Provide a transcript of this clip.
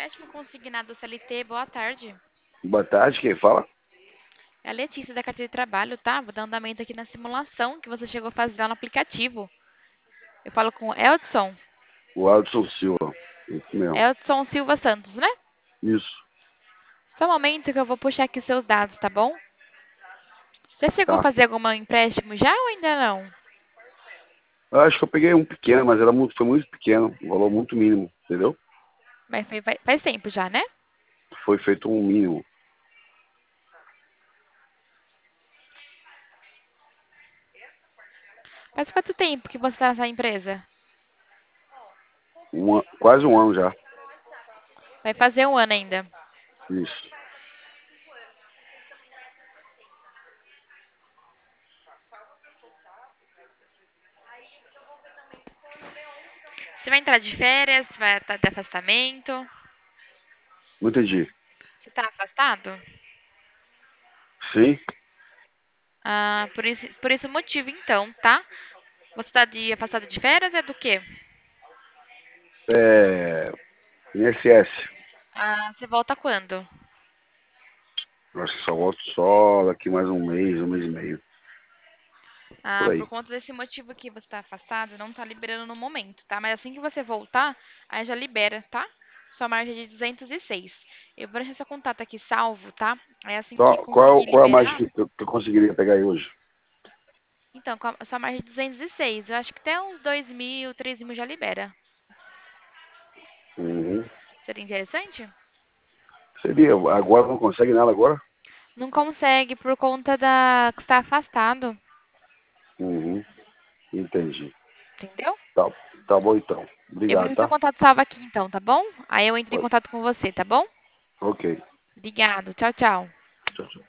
empréstimo consignado CLT, boa tarde. Boa tarde, quem fala? É a Letícia da carteira de trabalho, tá? Vou dar andamento aqui na simulação que você chegou a fazer lá no aplicativo. Eu falo com o Eldson. O Alisson Silva. Isso mesmo. Eldson Silva Santos, né? Isso, Só um momento que eu vou puxar aqui os seus dados, tá bom? Já chegou a tá. fazer algum empréstimo já ou ainda não? Eu acho que eu peguei um pequeno, mas foi muito pequeno, um valor muito mínimo, entendeu? Mas faz tempo já, né? Foi feito um mínimo. Faz quanto tempo que você está nessa empresa? Quase um ano já. Vai fazer um ano ainda. Isso. Você vai entrar de férias? Vai estar de afastamento? Não entendi. Você está afastado? Sim? Ah, por esse motivo então, tá? Você está de afastado de férias é do quê? INSS. Ah, você volta quando? Eu acho que só volto só daqui mais um mês e meio. Por Ah, aí. por conta desse motivo que você está afastado, não está liberando no momento, tá? Mas assim que você voltar, aí já libera, tá? Sua margem é de 206. Eu vou deixar seu contato aqui salvo, tá? Aí assim que conseguir Qual é a margem liberar, que eu conseguiria pegar aí hoje? então, com a sua margem é de 206. Eu acho que até uns 2.000, 3.000 já libera. Uhum. Seria interessante? Seria. Agora não consegue nada agora? Não consegue por conta da que está afastado, Uhum. Entendi. entendeu? Tá, tá bom então. Eu vou Obrigado, deixar seu tá? contato salvo aqui então, tá bom? Aí eu entro em Oi. contato com você, tá bom? Ok. Obrigado. Tchau, tchau. Tchau, tchau.